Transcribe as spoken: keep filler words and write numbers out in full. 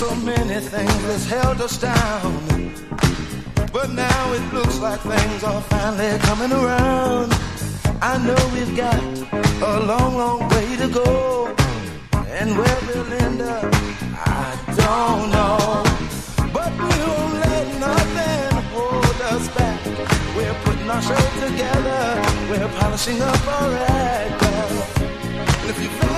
So many things that's held us down, but now it looks like things are finally coming around. I know we've got a long, long way to go, and where we'll end up, I don't know. But we won't let nothing hold us back. We're putting our show together, we're polishing up our act, girl. And if you